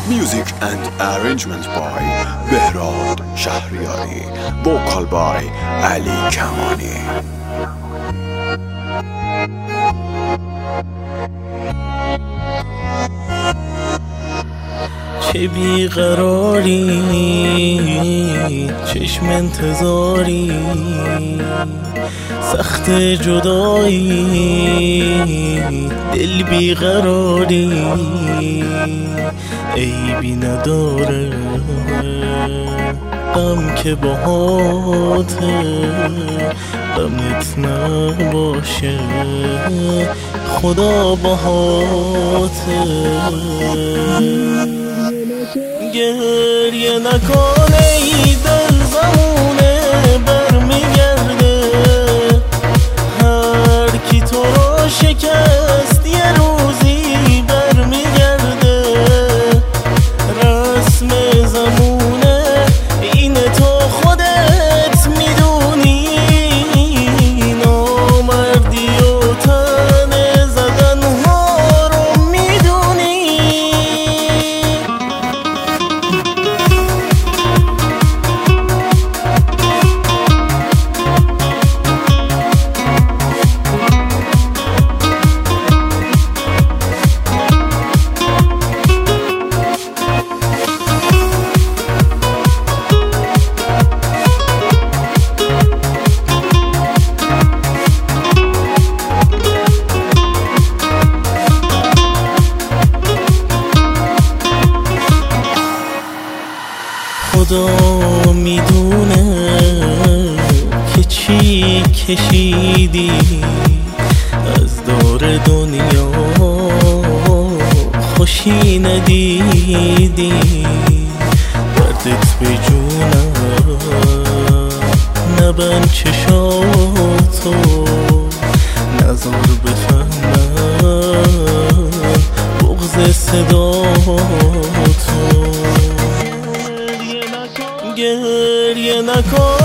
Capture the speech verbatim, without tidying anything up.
Music and arrangement by Behrad Shahriyari. Vocal by Ali Kamani. چه بیقراری، چشم انتظاری، سخت جدایی، دل بیقراری، عیبی نداره غم که باهاته، غمت نباشه خدا باهاته. گریه نکن ای دل، زمونه برمیگرده، هر کی تو رو شکست یه روزی برمیگرده. رسم زمونه اینه، تو خودت میدونی، نامردی و تنه زدن ها رو میدونی. خدا میدونه که چی کشیدی از دور دنیا، خوشی ندیدی، دردت به جونم نبند چشاتو، نذار بفهمم بغض صداتو. گریه نکن